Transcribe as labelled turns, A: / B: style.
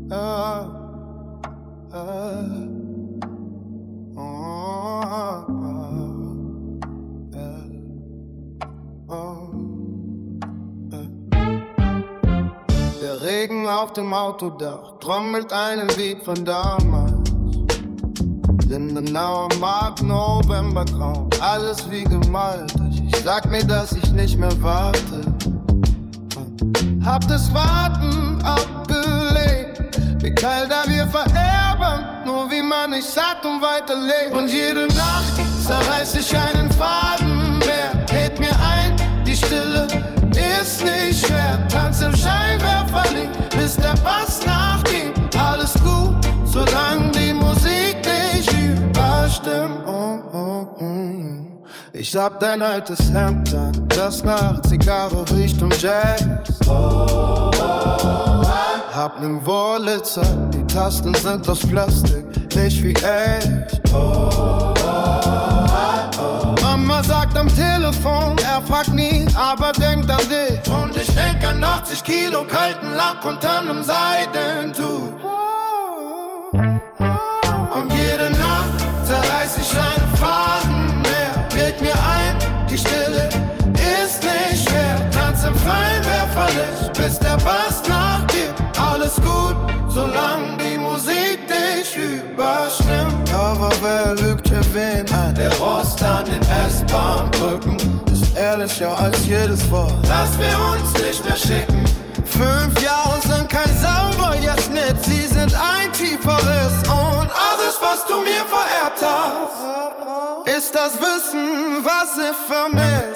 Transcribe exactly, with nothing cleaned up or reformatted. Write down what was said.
A: Ah, ah, oh, ah, ah, oh, ah. Der Regen auf dem Autodach trommelt einen Lied von damals. Lindenauer Markt, Novembergrauen, alles wie gemalt. Ich sag mir, dass ich nicht mehr warte. Hab das Warten abgelegt, wie kalt da wir vererben, nur wie man nicht sagt und weiterlebt. Und jede Nacht zerreiß ich einen Faden mehr, lädt mir ein, die Stille ist nicht schwer. Tanz im Scheinwerferlicht, bis der Bass nachgibt. Alles gut, solange die Musik nicht überstimmt. Oh, oh, oh. Ich hab dein altes Hemd an, das nach Zigarre riecht und Jazz. Oh, oh, oh. Hab nen Wurlitzer, die Tasten sind aus Plastik, nicht wie echt. Oh, oh, oh. Mama sagt am Telefon, er fragt nie, aber denkt an dich. Und ich denk an achtzig Kilo kalten Lack unter nem Seidentuch. Und jede Nacht zerreiß ich einen Faden mehr, leg mir ein, die Stille ist nicht schwer. Tanz im Scheinwerferlicht, bis der Bass nachgibt. Alles gut, solange die Musik dich überstimmt. Aber wer lügt hier wen ein? Der Rost an den S-Bahn-Brücken ist ehrlicher als jedes Wort, dass wir uns nicht mehr schicken. Fünf Jahre sind kein Sauberjahrschnitt, sie sind ein tieferes. Und alles, was du mir vererbt hast, ist das Wissen, was ich vermisse.